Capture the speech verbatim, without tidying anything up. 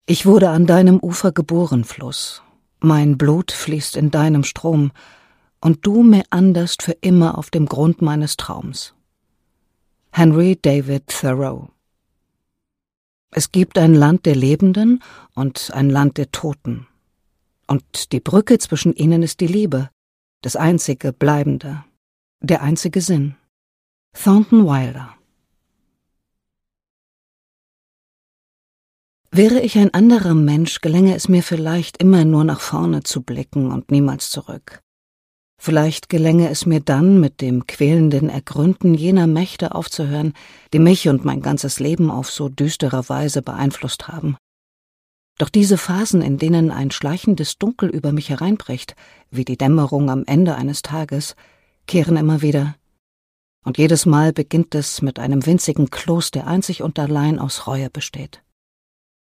Ich wurde an deinem Ufer geboren, Fluss. Mein Blut fließt in deinem Strom, und du meanderst für immer auf dem Grund meines Traums. Henry David Thoreau. Es gibt ein Land der Lebenden und ein Land der Toten. Und die Brücke zwischen ihnen ist die Liebe, das einzige Bleibende, der einzige Sinn. Thornton Wilder. Wäre ich ein anderer Mensch, gelänge es mir vielleicht immer nur nach vorne zu blicken und niemals zurück. Vielleicht gelänge es mir dann, mit dem quälenden Ergründen jener Mächte aufzuhören, die mich und mein ganzes Leben auf so düstere Weise beeinflusst haben. Doch diese Phasen, in denen ein schleichendes Dunkel über mich hereinbricht, wie die Dämmerung am Ende eines Tages, kehren immer wieder. Und jedes Mal beginnt es mit einem winzigen Kloß, der einzig und allein aus Reue besteht.